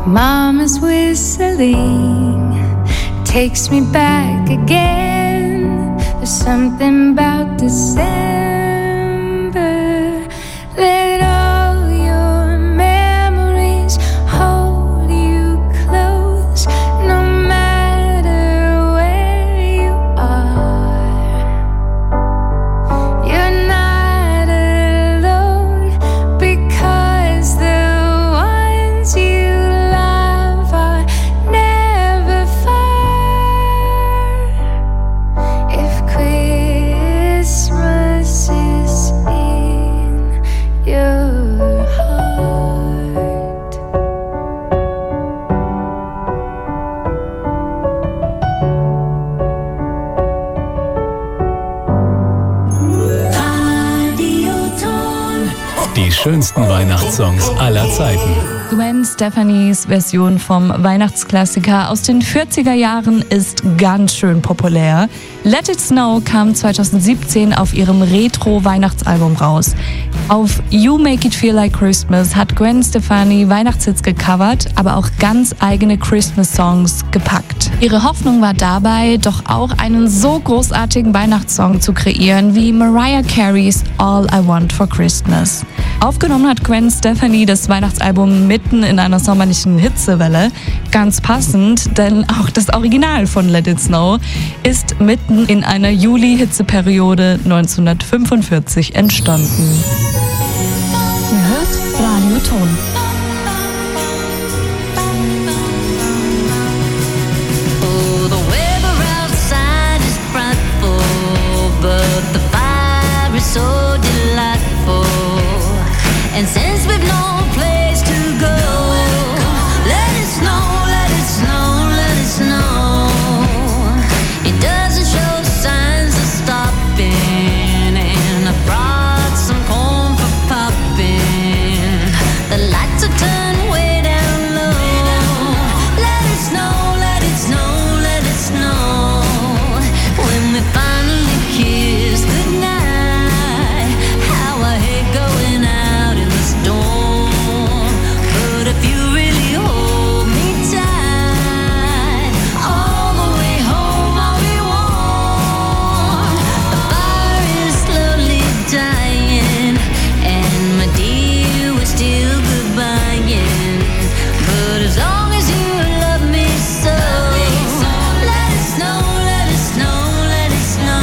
Mama's whistling takes me back again. There's something about December. Let all your memories hold you close, no matter where you are. You're not alone, because the ones you love are never far. If Christmas is in your heart. Die schönsten Weihnachtssongs aller Zeiten. Gwen Stefanies Version vom Weihnachtsklassiker aus den 40er Jahren ist ganz schön populär. Let It Snow kam 2017 auf ihrem Retro-Weihnachtsalbum raus. Auf You Make It Feel Like Christmas hat Gwen Stefani Weihnachtshits gecovert, aber auch ganz eigene Christmas-Songs gepackt. Ihre Hoffnung war dabei, doch auch einen so großartigen Weihnachtssong zu kreieren wie Mariah Careys All I Want for Christmas. Aufgenommen hat Gwen Stefani das Weihnachtsalbum mitten in einer sommerlichen Hitzewelle. Ganz passend, denn auch das Original von Let It Snow ist mitten in einer Juli-Hitzeperiode 1945 entstanden. Ihr hört Radio Ton. Oh, the weather outside is frightful, but the fire is so delightful. And since we've no place to go, let it snow, let it snow, let it snow. It doesn't show signs of stopping, and I brought some corn for popping. The lights are turned way down low. Let it snow, let it snow, let it snow. When we finally kiss goodnight, how I hate going out in the storm. But if you really hold me tight, all the way home I'll be warm. The fire is slowly dying, and my dear, we're still goodbying. But as long as you love me so, let it snow, let it snow, let it snow.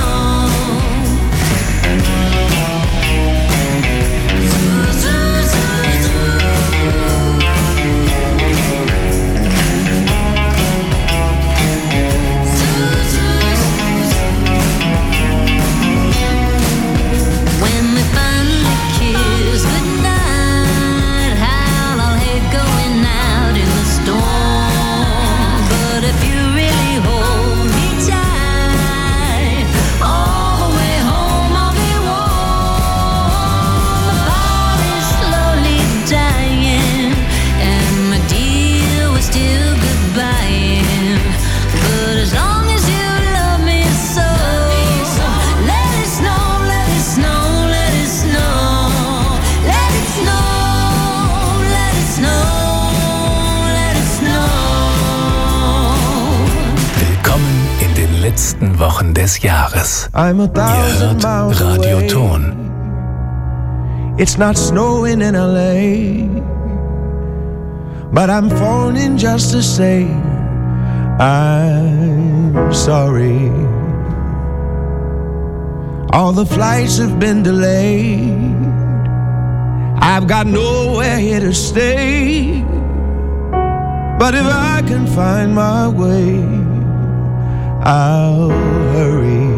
When we finally kiss goodnight, how I'll hate going out in the storm. But if you really hold me tight, all the way home I'll be warm. The fire is slowly dying, and my dear, we're still goodbying. But as long as you love me so, let it snow, let it snow, let it snow. Let it snow, let it snow, let it snow. Willkommen in den letzten Wochen des Jahres. I'm a Ihr thousand hört miles Radio away. Ton. It's not snowing in LA, but I'm phoning just to say I'm sorry. All the flights have been delayed. I've got nowhere here to stay. But if I can find my way, I'll hurry.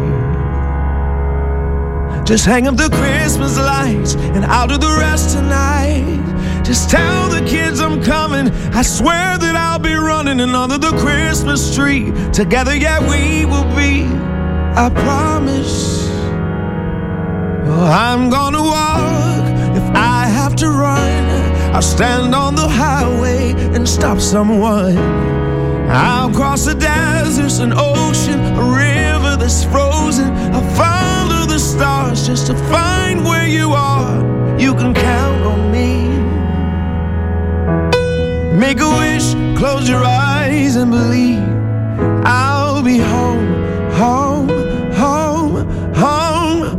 Just hang up the Christmas lights and I'll do the rest tonight. Just tell the kids I'm coming. I swear that I'll be running and under the Christmas tree. Together, yeah, we will be. I promise. Oh, I'm gonna walk if I have to run. I'll stand on the highway and stop someone. I'll cross the deserts, an ocean, a river that's frozen. I'll follow the stars just to find where you are. You can count on me. Make a wish close your eyes and believe I'll be home, home, home, home,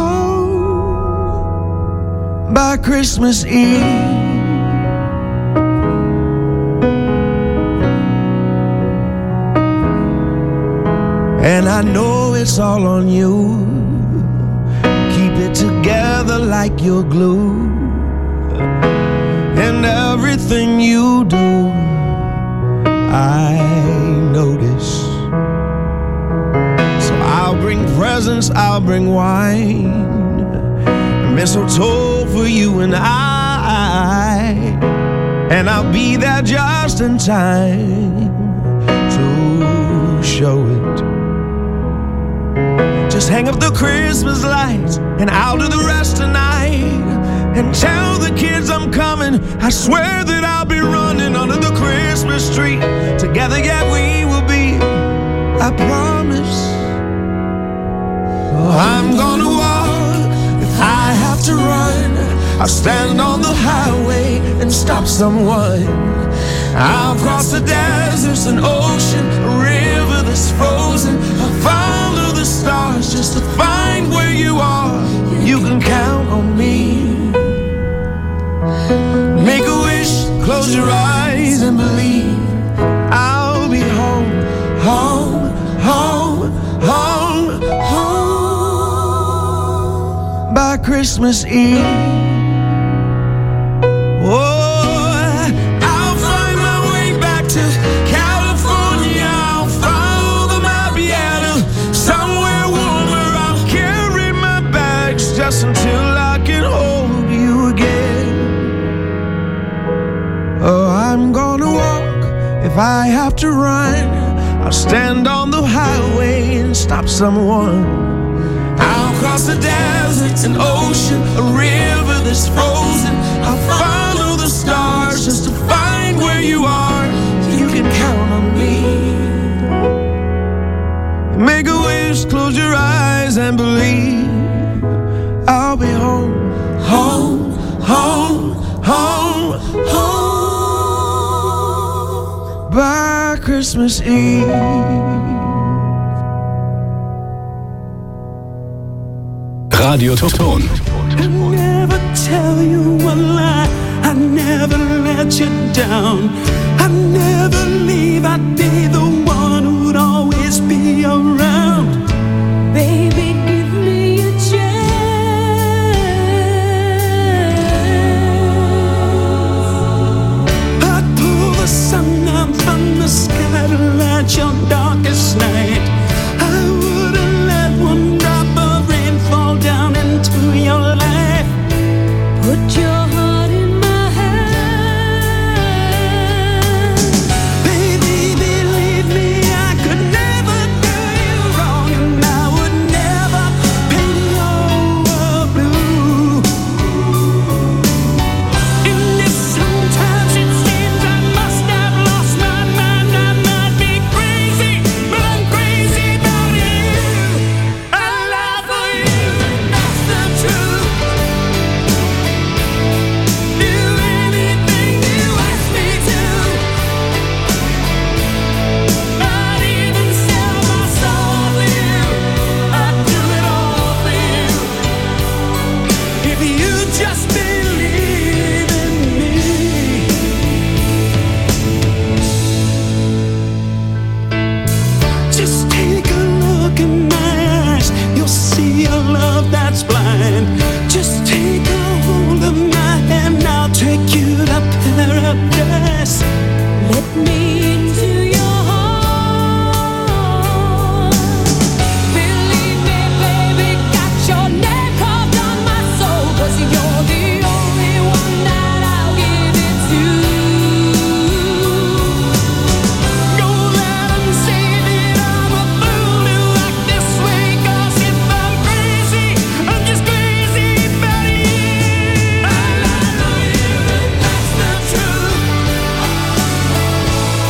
home by Christmas Eve. And I know it's all on you. Keep it together like you're glue. And everything you do, I notice. So I'll bring presents, I'll bring wine, mistletoe for you and I. And I'll be there just in time to show it. Just hang up the Christmas lights and I'll do the rest tonight. And tell the kids I'm coming. I swear that I'll be running under the Christmas tree. Together, yeah, we will be, I promise. Oh, I'm gonna walk if I have to run. I'll stand on the highway and stop someone. I'll cross the deserts and ocean, a river that's frozen. I'll follow the stars just to find where you are. You can count on me. Make a wish, close your eyes and believe I'll be home, home, home, home, home by Christmas Eve. Oh, I'll find my way back to California. I'll follow the Mabiata somewhere warmer. I'll carry my bags just until I can hold you again. Oh, I'm gonna walk if I have to run. I'll stand on the highway and stop someone. I'll cross the deserts and ocean, a river that's frozen. I'll follow the stars just to find where you are. You can count on me. Make a wish, close your eyes and believe I'll be home, home, home, home, home by Christmas Eve. Radioton. I never tell you a lie. I never let you down. I never leave. I'd be the one who'd always be around. Baby, give me a chance. I'd pull the sun down from the sky to light your darkest night. I wouldn't let one drop of rain fall down into your life. Put your heart in my hand. Baby, believe me, I could never do you wrong, and I would never paint you blue. And if sometimes it seems I must have lost my mind, I might be crazy, but I'm crazy about you. I lie for you, and that's the truth. Do anything you ask me to. I'd even sell my soul for you. I'd do it all for you. If you just believe in me. Just take a look in my eyes. You'll see a love that's blind. Just take a hold of my hand. I'll take you to paradise. Let me into your heart. Believe me, baby, got your name carved on my soul. 'Cause you're the only one that I'll give it to. Don't let 'em say that I'm a fool to act this way. 'Cause if I'm crazy, I'm just crazy about you. I lie for you, and that's the truth.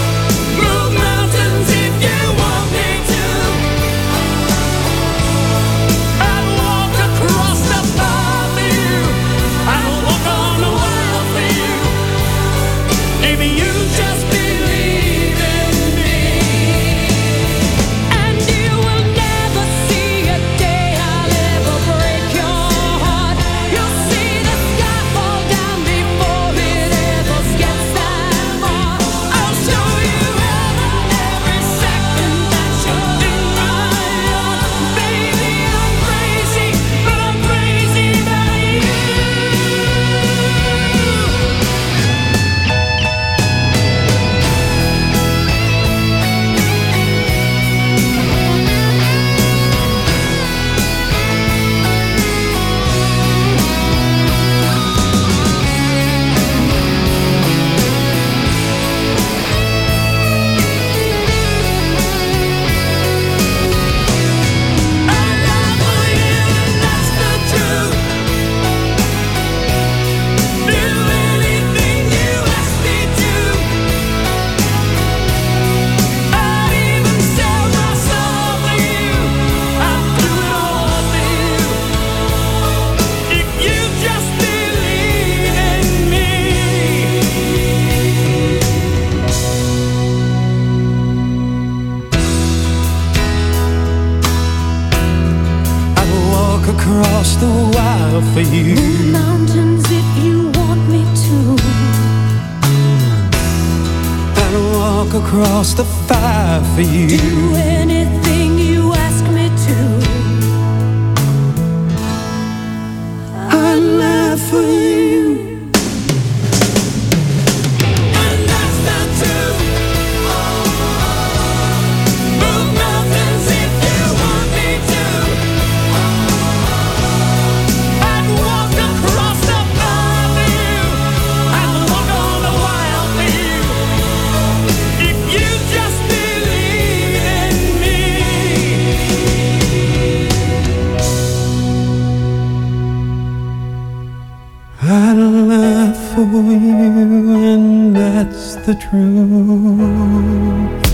across the fire for you. Do anything you ask me to. I'd laugh for you. And that's not true. Move mountains if you want me to. I'd walk across the fire for you. I'd walk on the wild for you. If you just believe in me. I'd laugh for you, and that's the truth.